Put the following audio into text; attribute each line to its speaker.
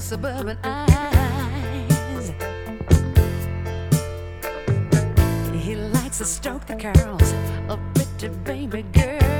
Speaker 1: suburban eyes. He likes to stroke the curls of pretty baby girls.